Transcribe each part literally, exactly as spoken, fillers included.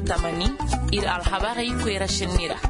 tamani ir alhabari kwera shinira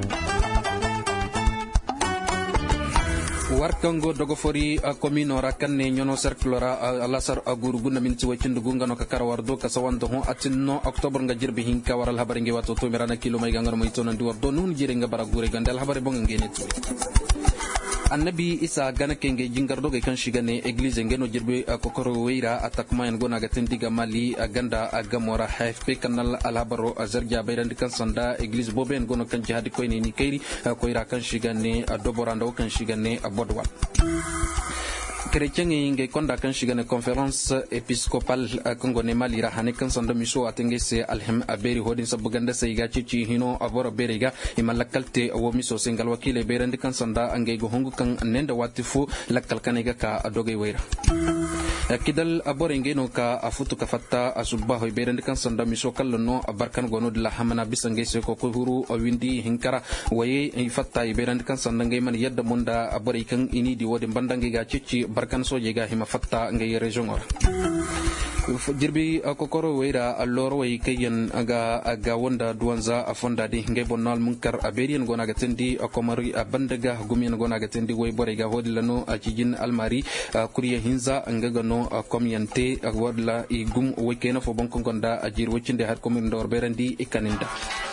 warkango dogofori a commune rakanne nyono circulera alasar aguru guna minti wacindu gungano ka karawardo ka sawanto ho atinno october nga jirbe hinka waral habari ngi wato to mirana kilo may gangar mo ito nandi wardo nun jire nga baragure gandal habari bonga ngene tu annabi isa gana kenge jingardo ga kan shigane eglise ngeno jirbe kokoro weira atakma en gona ga tendiga mali ganda agamora hfp kanal alhabaro azarja bayran kan sanda eglise boben gono kan jihad ko ni kairi ko ira kan shigane doborando kan shigane abodwa chrétien nge konda kan shigane conférence épiscopale kongone malira hane kan sanda miso atenge se alhem aberi hodin sabuganda seiga cici hino aboro berega imalakalte awo miso sengal wakile berandi kan sanda ange go hongu kan nenda watifu lakal kanega ka adoge weira kidal abore ngeno ka afutu ka fatta asubba hoy berandi kan sanda miso kallono abarkan gono de la hamana bisange se ko ko huru o windi hinkara waye fatta berandi kan sanda ngay man yadda munda abore kan ini di wodi bandange ga cici barkan soje ga hima fatta ngay region or jirbi kokoro weira alloro way kayen aga aga wonda duwanza afonda di ngay bonnal munkar aberian gona ga tendi akomari abandaga gumin gona ga tendi way bore ga hodilano acijin almari kuriya hinza ngaga no komyante agwadla i gum wekena fo bonko gonda ajir wocinde har komin dor berandi ikaninda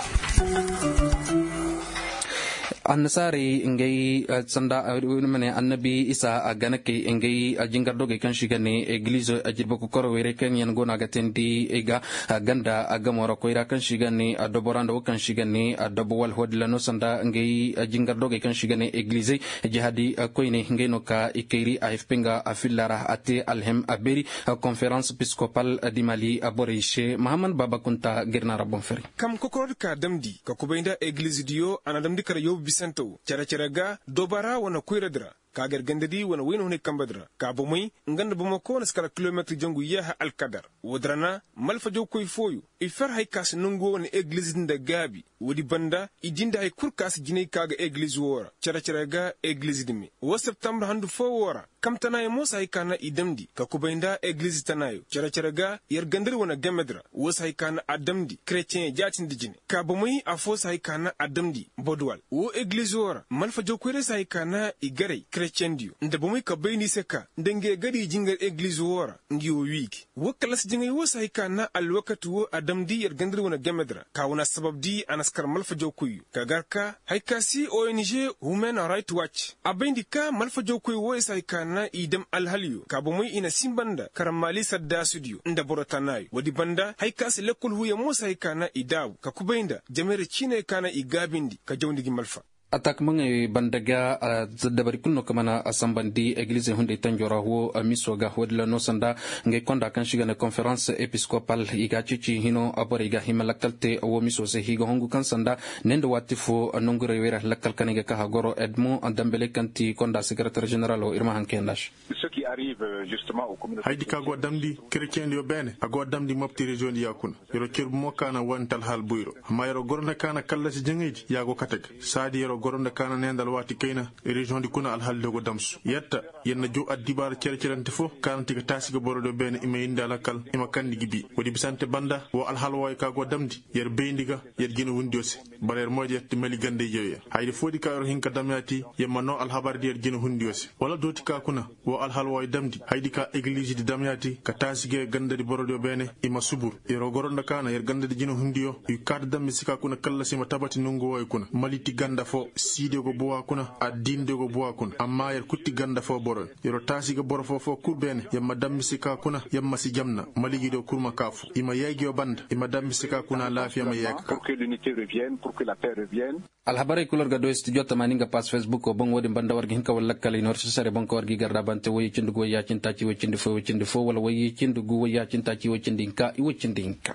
annasari ngay sanda mane annabi isa ganake ngay jingardo ge kan shigane eglise ajirbo ko koro were kan yan gona gatendi ega ganda agamora ko ira kan shigane adoborando kan shigane adobwal hodlano sanda ngay jingardo ge kan shigane eglise jihadi ko ine ngay no ka ikeri afp nga afillara ate alhem aberi conférence épiscopale di Mali aborishe Muhammad Baba Kunta girna rabon feri kam kokor ka damdi ka kubainda eglise dio anadamdi kara yob Santo cara cara ga dobara wana kuiradra kagar gandadi wana wino ne kambadra ka bomai nganda bomako na skala kilometre jangu yaha alkadar wadrana malfajo koy foyu ifar hay kas nungo na église nda gabi wodi banda idinda hay kurkas jinay kaga église wora cara cara ga église dimi wa septembre handu fo wora kam tanaye mosa hay kana idamdi ka kubainda église tanayo cara cara ga yar gandar wana gamedra wos hay kana adamdi chrétien jatin dijine ka bomai afos hay kana adamdi bodwal wo église wora malfajo koy res hay kana igare chrétien dio nda bomai ka bayni seka ndenge gadi jingal église wora ngi wo wiki wo kalas jingay wos hay kana alwakatu wo adamdi yar gandar wana gamedra ka wana sababdi anaskar malfajo koy kagarka hay kasi O N G Human Rights Watch abendi ka malfajo koy wo hay kana idam alhaliyo ka bomai ina simbanda karamali sadda studio nda borotanayo wadi banda hay kasi lekul huya mosa hay kana idaw ka kubainda jamere chine kana igabindi ka jawndigi malfa atak mange bandaga dabari kunno kamana asambandi eglise hunde tanjora ho misoga hodla no sanda nge konda kan shigana conference episcopal iga cici hino abore iga himalakalte o miso se higo hongu kan sanda nendo watifo nongure wera lakal kaniga ka hagoro edmo dambele kanti konda secrétaire général o irma hankendash ce qui arrive justement au communauté haydi ka go damdi chrétien yo bene ago damdi mopti région di yakuna yoro kirbu mo kana wantal hal buyro mayro gorna kana kallasi jengidi yago katag sadi yoro goronda kana nendal wati kayna region di kuna al halde go damsu yetta yenna jo addibar cercerante fo kana tiga tasiga borodo ben ima indala kal ima kandi gibi wodi bisante banda wo al halwoy ka go damdi yer beindiga yer gina hundiose baler modi yetti mali gande jeya haydi fodi ka yor hinka damyati yemma no al habar yer gina hundiose wala doti ka kuna wo al halwoy damdi haydi ka église di damyati ka tasige gande di borodo bene ima subur yero goronda kana yer gande di gina hundiyo yu kad dammi sika kuna kala sima tabati nungo way kuna maliti ganda fo side go buwa kuna adinde go buwa kuna amma yer kutti ganda fo boron yero tasiga boro fo fo kubene yamma dammi sika kuna yamma si jamna maligi do kurma kafu ima yegi o band ima dammi sika kuna lafiya ma yeg pour que l'unité revienne pour que la paix revienne al habari kulor ga do studio tamaninga pas facebook ko bon wodi banda wargi hinka wala kala nor sare bon ko wargi garda bante woyi cindu go ya cinta ci wocindi fo wocindi fo wala woyi cindu go ya cinta ci wocindi inka i wocindi inka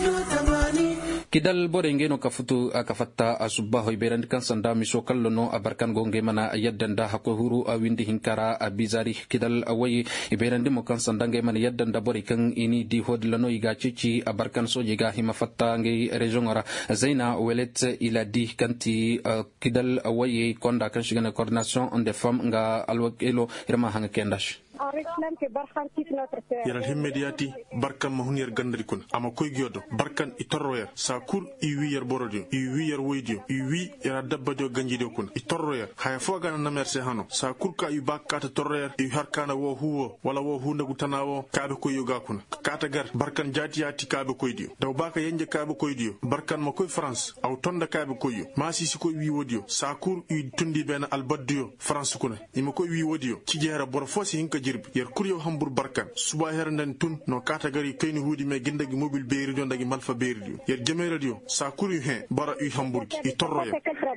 kidal bore ngeno ka futu ka fatta asubba hoy berand kan sanda mi so kallo no abarkan go nge mana yaddanda hako huru a windi hinkara a bizari kidal awayi berandi mo kan sanda nge mana yaddanda bore kan ini di hodlano iga cici abarkan so jiga hima fatta nge region ora zaina welet ila di kanti kidal awayi konda kan shigana coordination on des femmes nga alwakelo irma hanga kendash yaral himmediyati barkan ma hunyer gandari kun ama koy gyodo barkan itorroyer sa kur i wi yer borodio i wi yer woydio i wi yara dabba jo ganjido kun itorroyer hay fo gana na merse hano sa kur ka i bakkata torroyer i harkana wo huwo wala wo hunde gutanawo kaabe koy yoga kun kata gar barkan jatiyati kaabe koydio daw baka yanje kaabe koydio barkan ma koy france aw tonda kaabe koyyo masi si koy wi wodio sa kur i tundi ben albaddio france kuna ima koy wi wodio ci jera bor fosi hinka jirbi yer kuryo hambur barkan suba hernden tun no kata gari kayni hudi me gindagi mobile beeri do ndagi malfa beeri dio yer jeme radio sa kuri he bara i hamburgi i torroya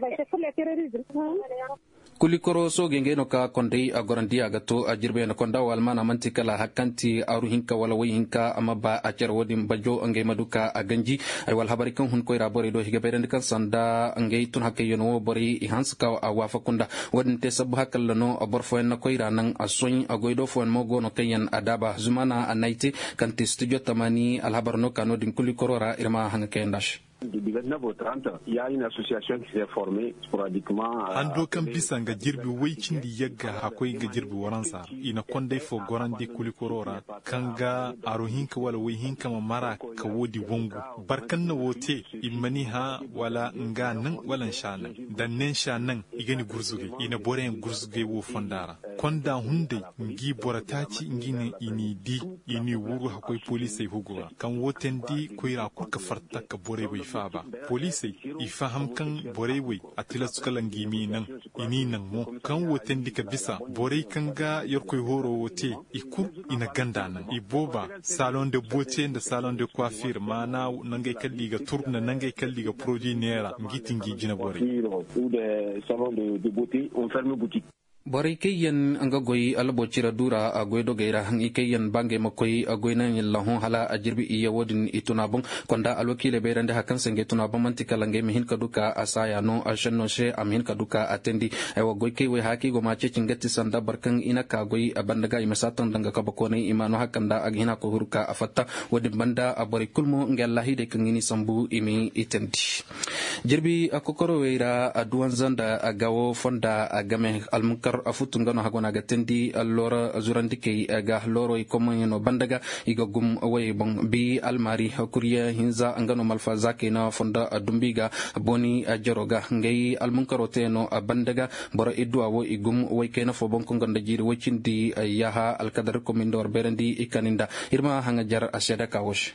kulikoro soge ngeno ka kondei agorandi agato ajirbe na konda walmana mantikala hakanti aru hinka wala way hinka amaba acer wodim bajo angay maduka aganji ay wal habari kan hun koyra bore do higa berende kan sanda angay tun hakke yono bori ihans ka awafa kunda wadin te sabu hakal no aborfo na koyra nan asoy agoydo fon mogo no kayen adaba zumana anaiti kanti studio tamani al habar no kano din kulikoro ra irma hanga kendash. Du dix-neuf au trente, il y a une association qui s'est formée sporadiquement. Ando kan bisa nga jirbi waycin di yagga akwai ga jirbi waransa ina konde fo gorande kulikorora kanga aro hinka wala way hinka ma mara ka wodi wongu barkan na wote imani ha wala nga nan wala shanan dan nen shanan igani gurzuge ina boren gurzuge wo fondara konda hunde ngi borataci ngine ini di ini wuru akwai police hugura kan woten di koira kurka farta ka bore bai faba police ifaham kan borewe atila sukalan gimi nan ini nan mo kan woten dika bisa bore kan ga yorkoy horo wote ikur ina ganda nan iboba salon de beauté da salon de coiffure mana nangay kalli ga tourne nangay kalli ga produit nera ngitingi jina bore ou des salons de, de beauté on ferme boutique. Bori kayen anga goyi alabo cira dura a goydo gaira hangi kayen bange makoy a goyna lahon hala a jirbi iya wodin itunabong konda alwakile beirande hakan senge tunabong mantika lange mihin kaduka asaya no a shanno she am hin kaduka atendi ay wa goy kaywe haki go mace cingati sanda barkan ina ka goyi a bandaga imasatan danga kabakone imano hakanda aghina ko hurka afatta wodin banda a bori kulmo ngallahi de kangini sambu imi itendi jirbi akokoro weira a duwan zanda a gawo fonda a game almunkar afutungano hagona gatendi allora zurandike ga loro i komoyeno bandaga iga gum way bon bi almari kuriya hinza angano malfa zake na fonda dumbiga boni jaroga ngay almunkarote no bandaga bora idwa wo igum way kena fo bon ko gonda jiri wacindi yaha alkadar komindor berendi ikaninda irma hanga jar aseda kawosh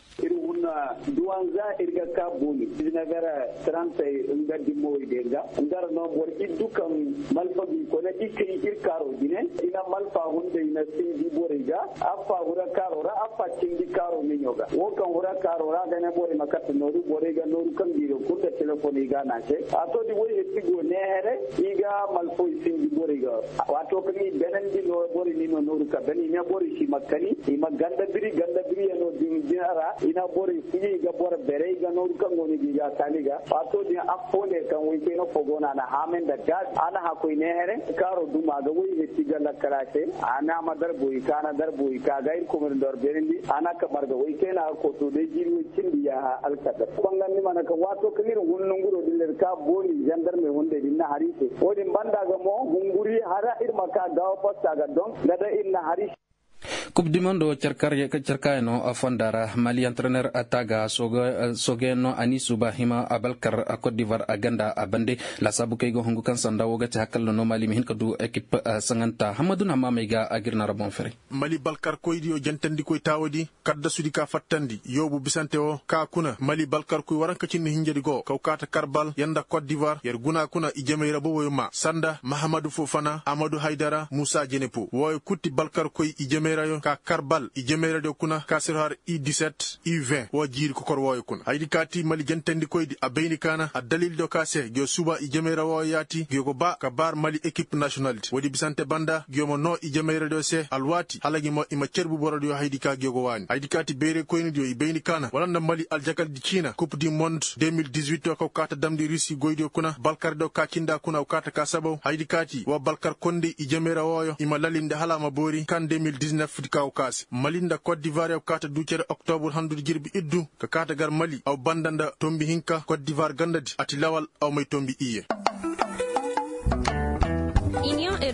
duwanza irga ka boli dinagara trente ngadi moy denga ndar no bor idukam malfa bi ko na ikri irkaro dine ina malfa hunde ina sindi boriga afa hura karo ra afa tingi karo minyoga wo kan hura karo ra gane bori makata noru boriga noru kan biro ko ta telefoni ga na ce ato di woy etigo nehere iga malfo sindi boriga wato kan ni benen di no bori ni no noru ka beni ne bori shi makani ima ganda biri ganda biri no dinara ina bori fiji ga bor bere ga no kan ngoni ga taliga pato di afone kan wi ke no fogona na hamen da gas ana ha ko ne here karo duma ga wi he tiga la karate ana madar boy kana dar boy ka ga ir kumur dor berendi ana ka marga wi ke na ko to de jiri cindi ya alkada bangan ni mana ka wato kilir hunnun guro diller ka boni jandar me wonde dinna harise odi banda ga mo hunguri hara ir maka gaw posta ga don da inna harise Coupe du Monde cercarye ke cerkayno afondara Mali entraîneur ataga soga sogeno ani subahima abalkar a Côte d'Ivoire aganda abande la sabu kay go hongu kan sanda wogati hakal no Mali mi hin kadu équipe sanganta Hamadou Nama mega agirna rabon fere Mali balkar koydi o jantandi koy tawodi kadda sudi ka fattandi yobu bisante o ka kuna Mali balkar koy waranka cinni hinjedi go kaw kata karbal yanda Côte d'Ivoire yer guna kuna ijemeira bo woyma sanda Mahamadou Fofana Amadou Haidara Moussa Djenepo woy kutti balkar koy ijemeira yo ka karbal ijemere de kuna kasir har i dix-sept i vingt wo jiri ko kor woy kuna haydi kati Mali jantandi koydi a beyni kana a dalil do kase gyo suba ijemere wo yati gyo ko ba ka bar Mali équipe nationalité wodi bisante banda gyo mo no ijemere do se alwati halagi mo ima cerbu borado haydi ka gyo go wani haydi kati bere koyni do i beyni kana walanda Mali aljakal di China coupe du monde deux mille dix-huit ko kata damdi Russie goydo kuna balkar do ka kinda kuna o kata ka sabo haydi kati wo balkar konde ijemere woyo ima lalinde halama bori kan deux mille dix-neuf kaw kas Malinda Côte d'Ivoire kata ducere octobre handu jirbi iddu ka kata gar Mali aw bandanda tombi hinka Côte d'Ivoire gandadi ati lawal aw may tombi iye Union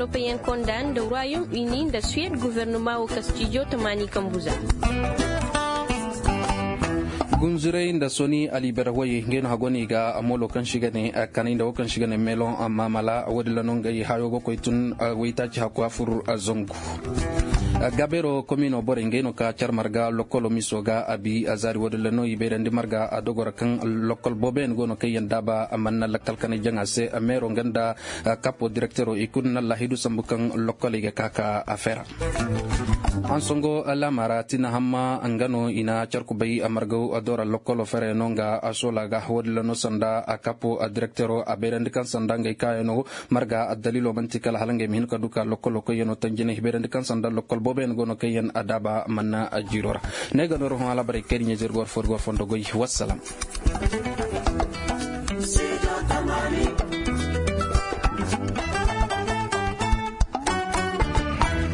européenne condamne le Royaume-Uni da Suède gouvernement au Castillo Tamani Kambuza. gunzure da soni ali barawaye ngeno hagoni ga amolo kan shigane kaninda wakan shigane melon amamala wadila nongai hayo boko itun waitachi hakwa fur azongu gabero komino bore ngeno ka charmarga lokolo misoga abi azari wadila no iberandi marga adogora kan lokol boben gono kayen daba amanna lakal kan janga se amero nganda capo directero ikun la hidu sambukan lokole ga kaka afera ansongo ala maratina hamma angano ina charkubai amargo adora lokolo fere nonga asola ga wadila no sanda capo directero aberandi kan sanda ngai kayeno marga adalilo mantikala halange min ka duka lokolo ko yeno tanjene hiberandi kan sanda lokol boben gono kayen adaba manna ajirora nega no ro ala bare keri nyejer gor for gor fondo goy wassalam.